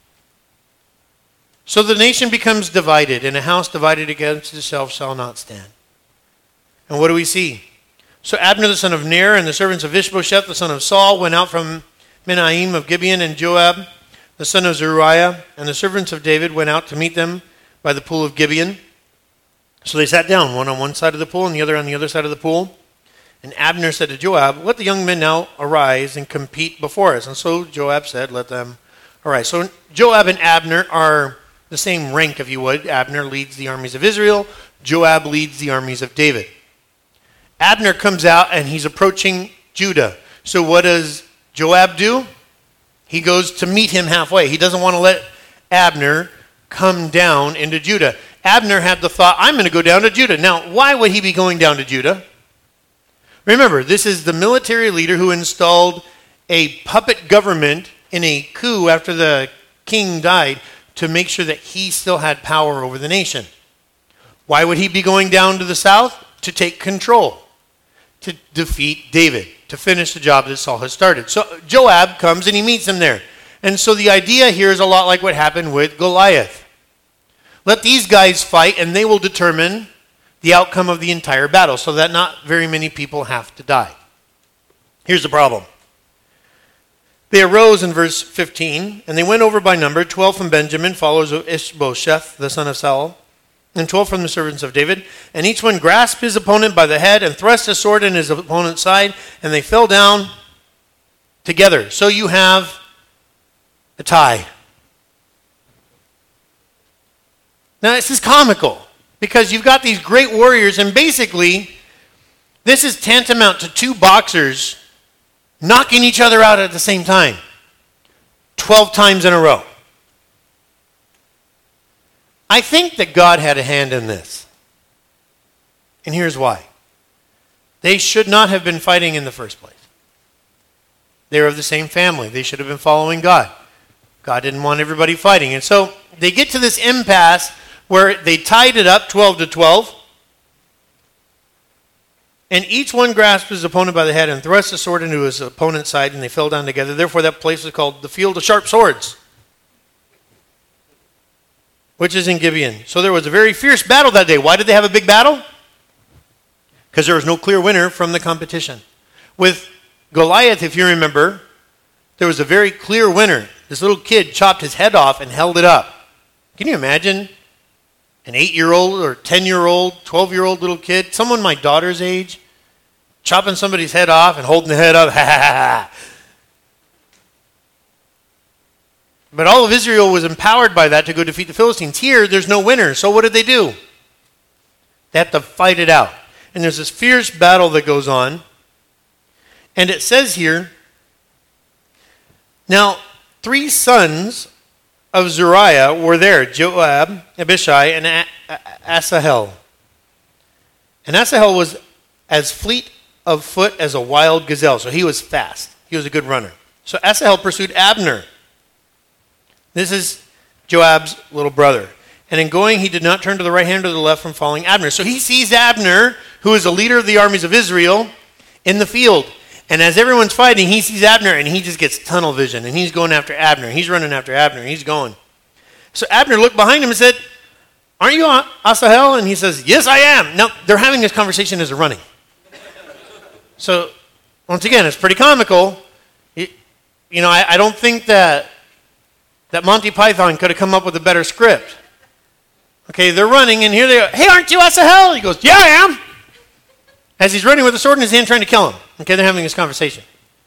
So the nation becomes divided, and a house divided against itself shall not stand. And what do we see? So Abner the son of Ner and the servants of Ishbosheth the son of Saul went out from Menahem of Gibeon, and Joab the son of Zeruiah and the servants of David went out to meet them by the pool of Gibeon. So they sat down, one on one side of the pool and the other on the other side of the pool. And Abner said to Joab, let the young men now arise and compete before us. And so Joab said, let them arise. So Joab and Abner are the same rank, if you would. Abner leads the armies of Israel. Joab leads the armies of David. Abner comes out and he's approaching Judah. So what does Joab do? He goes to meet him halfway. He doesn't want to let Abner come down into Judah. Abner had the thought, I'm going to go down to Judah. Now, why would he be going down to Judah? Remember, this is the military leader who installed a puppet government in a coup after the king died to make sure that he still had power over the nation. Why would he be going down to the south? To take control, to defeat David, to finish the job that Saul has started. So Joab comes and he meets him there. And so the idea here is a lot like what happened with Goliath. Let these guys fight and they will determine the outcome of the entire battle so that not very many people have to die. Here's the problem. They arose in verse fifteen, and they went over by number, twelve from Benjamin, followers of Ishbosheth, the son of Saul, and twelve from the servants of David. And each one grasped his opponent by the head and thrust a sword in his opponent's side, and they fell down together. So you have a tie. Now this is comical, because you've got these great warriors, and basically This is tantamount to two boxers knocking each other out at the same time, twelve times in a row. I think that God had a hand in this. And here's why. They should not have been fighting in the first place. They were of the same family. They should have been following God. God didn't want everybody fighting. And so they get to this impasse where they tied it up twelve to twelve. And each one grasped his opponent by the head and thrust the sword into his opponent's side, and they fell down together. Therefore, that place was called the Field of Sharp Swords, which is in Gibeon. So there was a very fierce battle that day. Why did they have a big battle? Because there was no clear winner from the competition. With Goliath, if you remember, there was a very clear winner. This little kid chopped his head off and held it up. Can you imagine an eight-year-old or ten-year-old, twelve-year-old little kid, someone my daughter's age, chopping somebody's head off and holding the head up? Ha ha ha. But all of Israel was empowered by that to go defeat the Philistines. Here, there's no winner. So what did they do? They have to fight it out. And there's this fierce battle that goes on. And it says here, now, three sons of Zeruiah were there, Joab, Abishai, and A- A- Asahel. And Asahel was as fleet of foot as a wild gazelle. So he was fast. He was a good runner. So Asahel pursued Abner. This is Joab's little brother. And in going, he did not turn to the right hand or the left from following Abner. So he sees Abner, who is a leader of the armies of Israel, in the field. And as everyone's fighting, he sees Abner, and he just gets tunnel vision. And he's going after Abner. He's running after Abner. He's going. So Abner looked behind him and said, "Aren't you Asahel?" And he says, "Yes, I am." Now, they're having this conversation as they're running. So, once again, it's pretty comical. It, you know, I, I don't think that that Monty Python could have come up with a better script. Okay, they're running, and here they are. "Hey, aren't you Asahel?" He goes, "Yeah, I am." As he's running with a sword in his hand trying to kill him. Okay, they're having this conversation.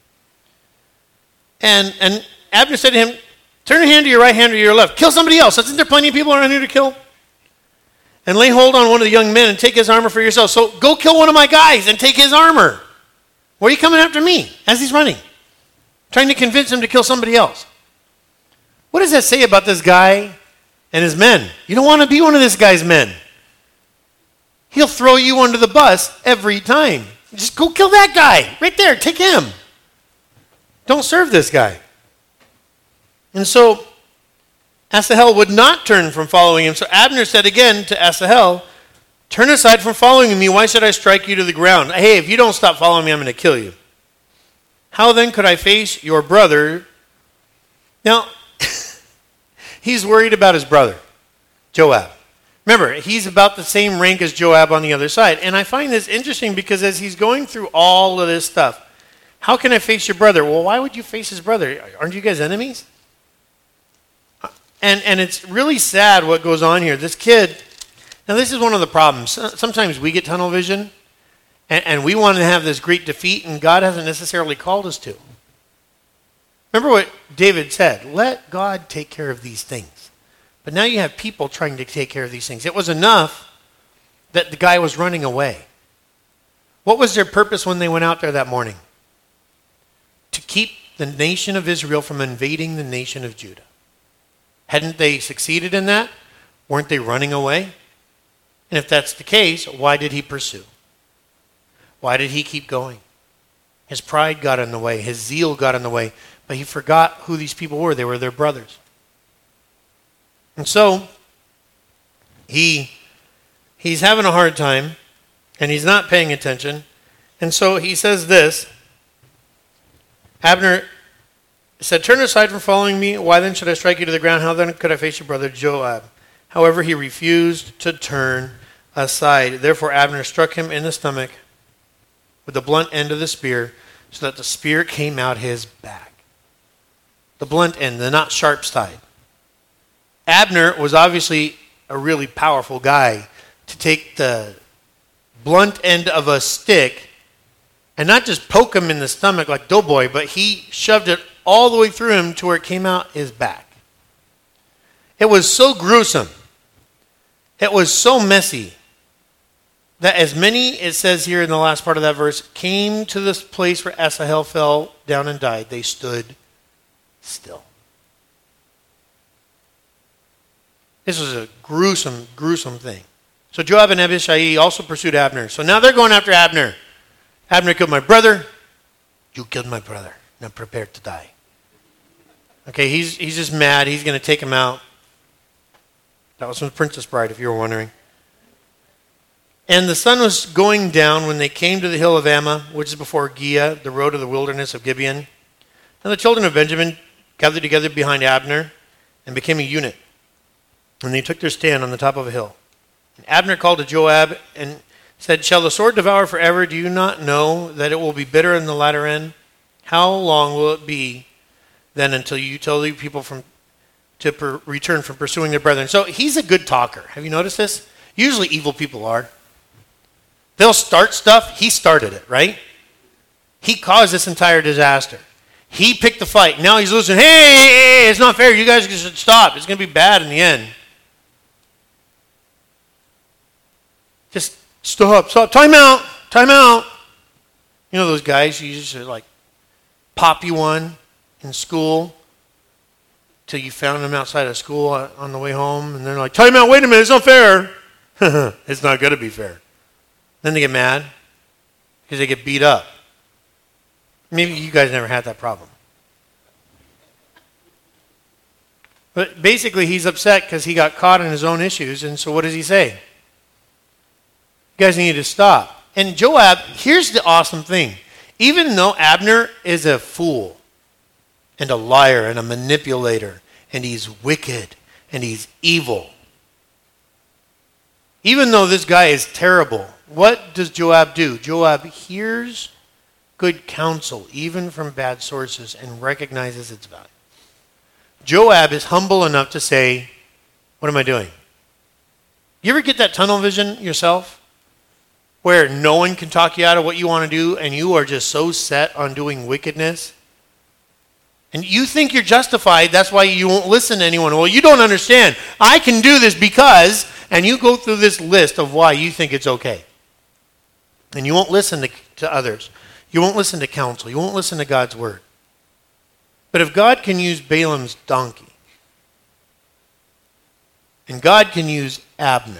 And and Abner said to him, "Turn your hand to your right hand or your left. Kill somebody else. Isn't there plenty of people around here to kill? And lay hold on one of the young men and take his armor for yourself. So go kill one of my guys and take his armor. Why are you coming after me?" As he's running. Trying to convince him to kill somebody else. What does that say about this guy and his men? You don't want to be one of this guy's men. He'll throw you under the bus every time. Just go kill that guy. Right there. Take him. Don't serve this guy. And so Asahel would not turn from following him. So Abner said again to Asahel, "Turn aside from following me. Why should I strike you to the ground? Hey, if you don't stop following me, I'm going to kill you. How then could I face your brother?" Now, he's worried about his brother, Joab. Remember, he's about the same rank as Joab on the other side. And I find this interesting because as he's going through all of this stuff, how can I face your brother? Well, why would you face his brother? Aren't you guys enemies? And and it's really sad what goes on here. This kid, now this is one of the problems. Sometimes we get tunnel vision, and, and we want to have this great defeat, and God hasn't necessarily called us to. Remember what David said, "Let God take care of these things." But now you have people trying to take care of these things. It was enough that the guy was running away. What was their purpose when they went out there that morning? To keep the nation of Israel from invading the nation of Judah. Hadn't they succeeded in that? Weren't they running away? And if that's the case, why did he pursue? Why did he keep going? His pride got in the way. His zeal got in the way. But he forgot who these people were. They were their brothers. And so, he he's having a hard time, and he's not paying attention. And so he says this, Abner said, "Turn aside from following me. Why then should I strike you to the ground? How then could I face your brother Joab?" However, he refused to turn aside. Therefore Abner struck him in the stomach with the blunt end of the spear, so that the spear came out his back. The blunt end, the not sharp side. Abner was obviously a really powerful guy to take the blunt end of a stick and not just poke him in the stomach like Doughboy, but he shoved it all the way through him to where it came out his back. It was so gruesome. It was so messy. that as many, it says here in the last part of that verse, came to this place where Asahel fell down and died, they stood still. This was a gruesome, gruesome thing. So Joab and Abishai also pursued Abner. So now they're going after Abner. Abner killed my brother. You killed my brother. Now prepare to die. Okay, he's he's just mad. He's going to take him out. That was from The Princess Bride, if you were wondering. And the sun was going down when they came to the hill of Ammah, which is before Giah, the road of the wilderness of Gibeon. And the children of Benjamin gathered together behind Abner and became a unit. And they took their stand on the top of a hill. And Abner called to Joab and said, "Shall the sword devour forever? Do you not know that it will be bitter in the latter end? How long will it be then until you tell the people from to per, return from pursuing their brethren?" So he's a good talker. Have you noticed this? Usually evil people are. They'll start stuff. He started it, right? He caused this entire disaster. He picked the fight. Now he's losing. Hey, hey, hey, it's not fair. You guys should stop. It's going to be bad in the end. Just stop, stop. Time out. Time out. You know those guys who used to like pop you one in school till you found them outside of school on the way home, and they're like, "Time out. Wait a minute. It's not fair." It's not going to be fair. Then they get mad because they get beat up. Maybe you guys never had that problem. But basically, he's upset because he got caught in his own issues, and so what does he say? You guys need to stop. And Joab, here's the awesome thing. Even though Abner is a fool and a liar and a manipulator, and he's wicked and he's evil, even though this guy is terrible, what does Joab do? Joab hears good counsel, even from bad sources, and recognizes its value. Joab is humble enough to say, "What am I doing?" You ever get that tunnel vision yourself? Where no one can talk you out of what you want to do, and you are just so set on doing wickedness? And you think you're justified, that's why you won't listen to anyone. Well, you don't understand. I can do this because, and you go through this list of why you think it's okay. And you won't listen to, to others. You won't listen to counsel. You won't listen to God's word. But if God can use Balaam's donkey, and God can use Abner,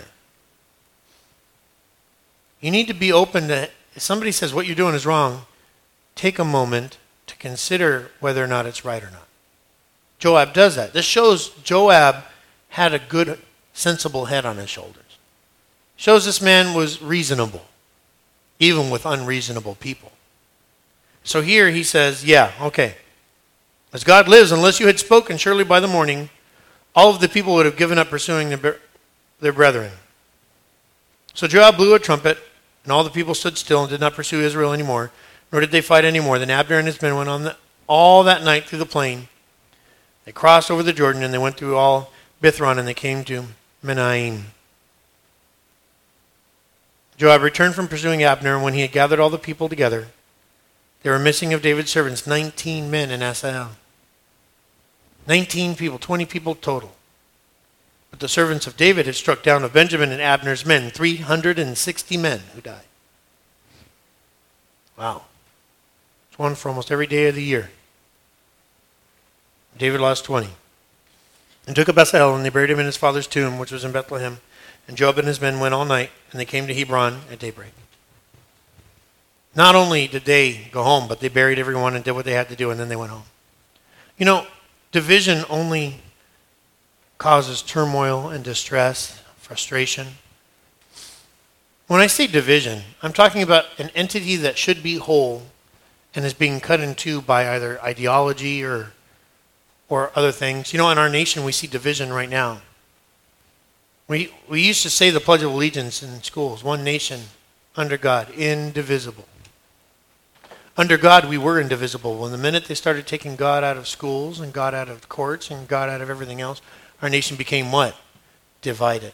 you need to be open to, if somebody says what you're doing is wrong, take a moment to consider whether or not it's right or not. Joab does that. This shows Joab had a good, sensible head on his shoulders. Shows this man was reasonable, even with unreasonable people. So here he says, yeah, okay. As God lives, unless you had spoken, surely by the morning, all of the people would have given up pursuing their, their brethren. So Joab blew a trumpet, and all the people stood still and did not pursue Israel anymore, nor did they fight anymore. Then Abner and his men went on the, all that night through the plain. They crossed over the Jordan, and they went through all Bithron, and they came to Menaim. Joab returned from pursuing Abner, and when he had gathered all the people together, they were missing of David's servants nineteen men in Asahel. nineteen people, twenty people total. But the servants of David had struck down of Benjamin and Abner's men, three hundred sixty men who died. Wow. It's one for almost every day of the year. David lost twenty. And took up Asahel, and they buried him in his father's tomb, which was in Bethlehem. And Joab and his men went all night, and they came to Hebron at daybreak. Not only did they go home, but they buried everyone and did what they had to do, and then they went home. You know, division only causes turmoil and distress, frustration. When I say division, I'm talking about an entity that should be whole and is being cut in two by either ideology or or other things. You know, in our nation, we see division right now. We we used to say the Pledge of Allegiance in schools, one nation, under God, indivisible. Under God, we were indivisible. When the minute they started taking God out of schools and God out of courts and God out of everything else, our nation became what? Divided.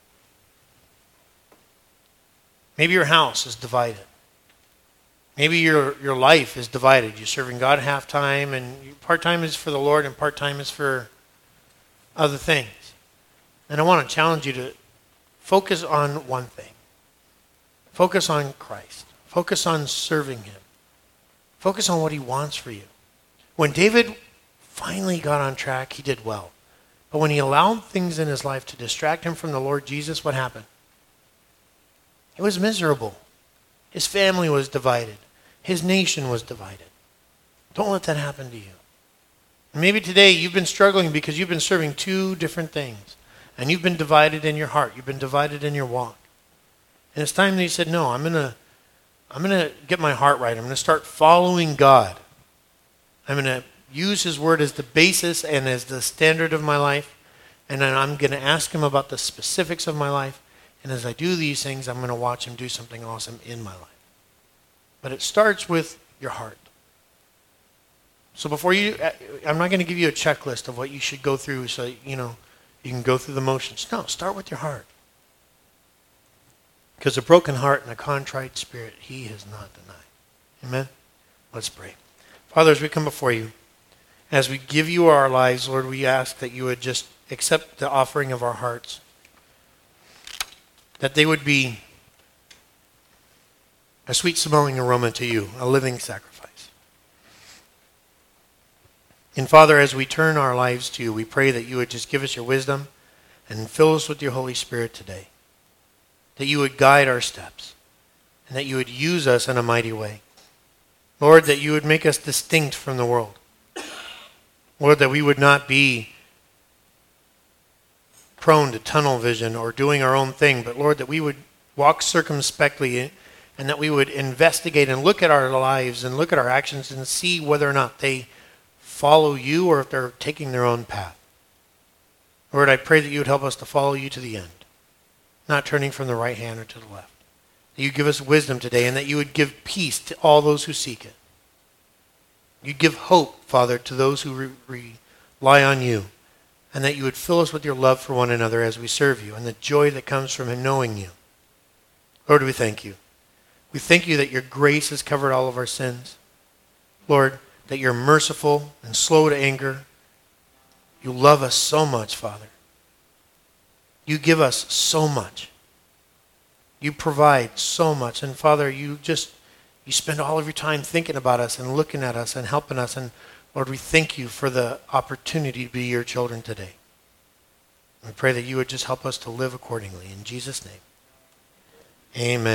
Maybe your house is divided. Maybe your, your life is divided. You're serving God half-time, and part-time is for the Lord and part-time is for other things. And I want to challenge you to focus on one thing. Focus on Christ. Focus on serving him. Focus on what he wants for you. When David finally got on track, he did well. But when he allowed things in his life to distract him from the Lord Jesus, what happened? It was miserable. His family was divided. His nation was divided. Don't let that happen to you. And maybe today you've been struggling because you've been serving two different things. And you've been divided in your heart. You've been divided in your walk. And it's time that you said, no, I'm going to I'm going to get my heart right. I'm going to start following God. I'm going to use his word as the basis and as the standard of my life. And then I'm going to ask him about the specifics of my life. And as I do these things, I'm going to watch him do something awesome in my life. But it starts with your heart. So before you, I'm not going to give you a checklist of what you should go through so, you know, you can go through the motions. No, start with your heart. Because a broken heart and a contrite spirit, he has not denied. Amen? Let's pray. Father, as we come before you, as we give you our lives, Lord, we ask that you would just accept the offering of our hearts. That they would be a sweet-smelling aroma to you, a living sacrifice. And Father, as we turn our lives to you, we pray that you would just give us your wisdom and fill us with your Holy Spirit today. That you would guide our steps and that you would use us in a mighty way. Lord, that you would make us distinct from the world. Lord, that we would not be prone to tunnel vision or doing our own thing, but Lord, that we would walk circumspectly and that we would investigate and look at our lives and look at our actions and see whether or not they follow you or if they're taking their own path. Lord, I pray that you would help us to follow you to the end, not turning from the right hand or to the left. That you give us wisdom today and that you would give peace to all those who seek it. You give hope, Father, to those who re- rely on you, and that you would fill us with your love for one another as we serve you and the joy that comes from knowing you. Lord, we thank you. We thank you that your grace has covered all of our sins. Lord, that you're merciful and slow to anger. You love us so much, Father. You give us so much. You provide so much. And Father, you just, you spend all of your time thinking about us and looking at us and helping us. And Lord, we thank you for the opportunity to be your children today. We pray that you would just help us to live accordingly. In Jesus' name, amen.